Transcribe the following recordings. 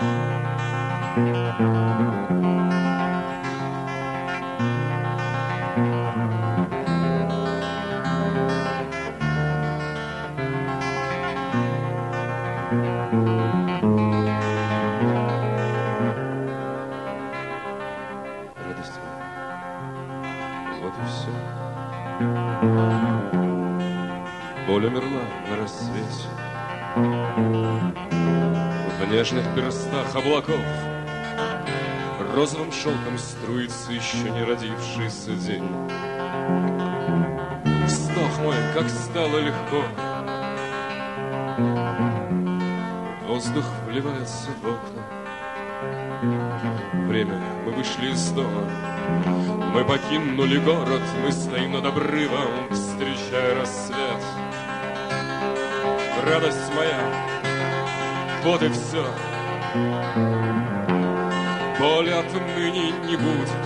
Радость моя, вот и все. Боль умерла на рассвете. В нежных перстах облаков розовым шелком струится еще не родившийся день. Вздох мой, как стало легко. Воздух вливается в окна. Время, мы вышли из дома. Мы покинули город. Мы стоим над обрывом, встречая рассвет. Радость моя, вот и все. Боли отныне не будет.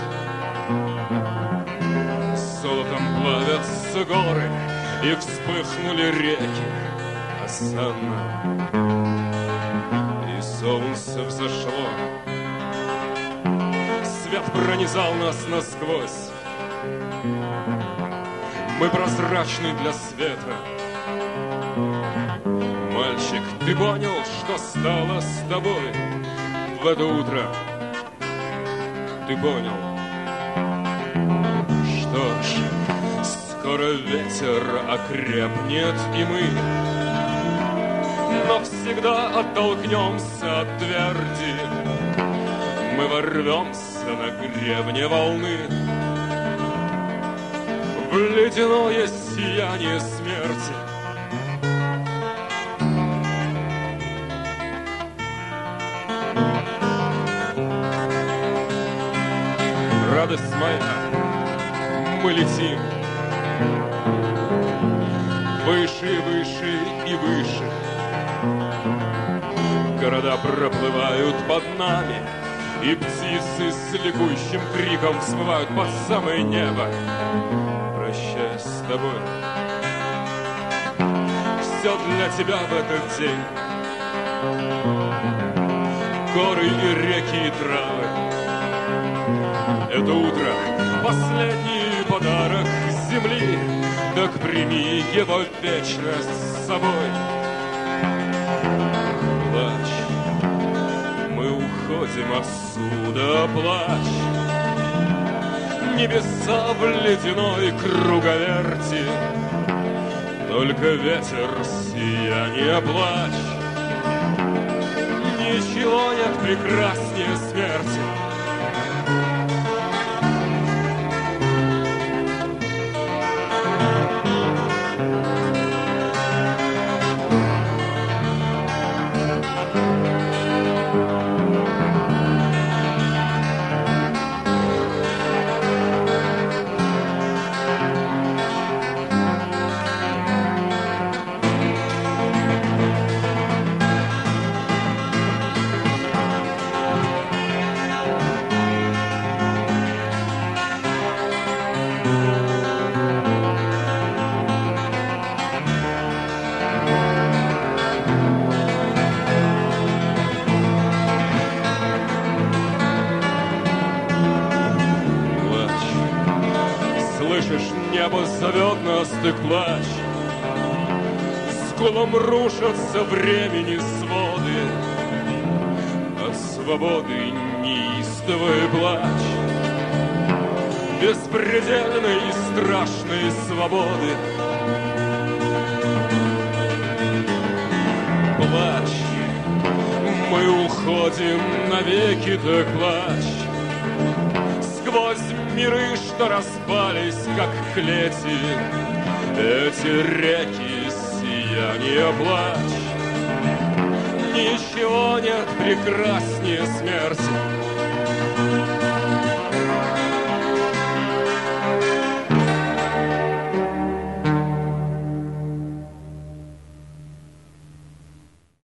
Золотом плавятся горы, и вспыхнули реки осанно. И солнце взошло. Свет пронизал нас насквозь. Мы прозрачны для света. Мальчик, ты понял, что стало с тобой в это утро? Ты понял? Что ж, скоро ветер окрепнет, и мы навсегда оттолкнемся от тверди. Мы ворвемся на гребне волны в ледяное сияние смерти. Радость моя, мы летим выше, выше и выше. Города проплывают под нами, и птицы с ликующим криком взмывают под самое небо. Прощаясь с тобой, все для тебя в этот день. Горы и реки и травы. Это утро — последний подарок земли. Так прими его вечность с собой. Плачь, мы уходим отсюда, плачь. Небеса в ледяной круговерти. Только ветер сияние, плачь. Ничего нет прекраснее смерти. Небо зовет нас, ты плачь. С гулом рушатся времени своды. От свободы неистовый плач. Беспредельной и страшной свободы. Плачь, мы уходим навеки, так плачь. Сквозь миры, что распались, как клети, эти реки сияние, плачь. Ничего нет прекраснее смерти.